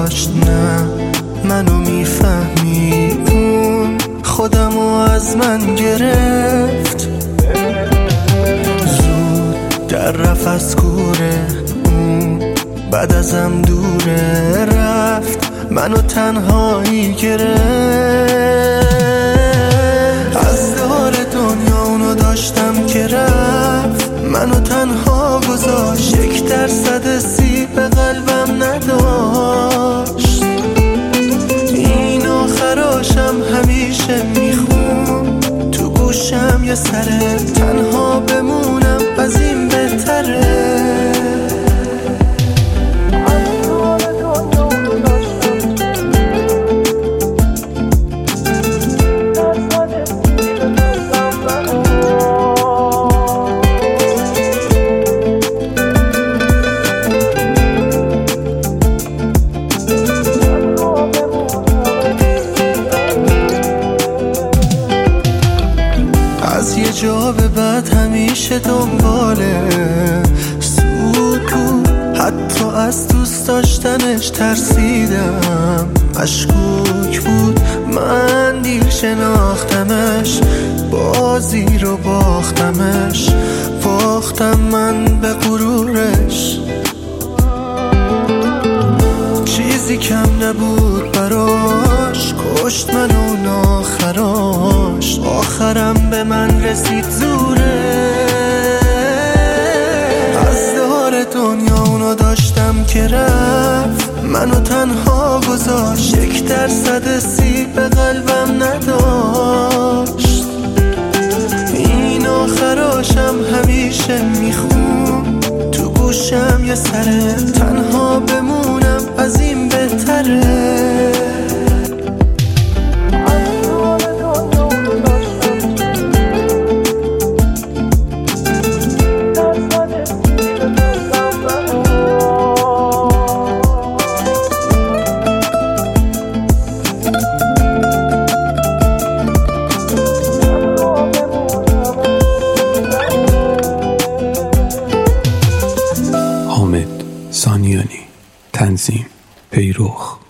داشت، نه منو میفهمی، اون خودمو از من گرفت، زود در رفت از کوره، اون بعد ازم دوره، رفت منو تنهایی گرفت. از دور دنیا اونو داشتم که رفت، منو تنها گذاشت، 1% سیب قلبم نداشت. این آخراشم همیشه میخون تو گوشم، یه سره تنها بمونم از این بهتره. از یه جا به بعد همیشه دنباله سکوت، حتی از دوست داشتنش ترسیدم، مشکوک بود، من دیر شناختمش، بازی رو باختمش، باختم من به غرورش. چیزی کم نبود براش، کشت من اون آخراش، آخرم به من رسید زوره. از دور دنیا اونو داشتم که رفت، منو تنها گذاشت، 1% سیب قلبم نداشت. این آخراشم همیشه میخون تو گوشم، یه سره تنها بمونم از این بهتره. حامد سانیانی، تنظیم پیروخ.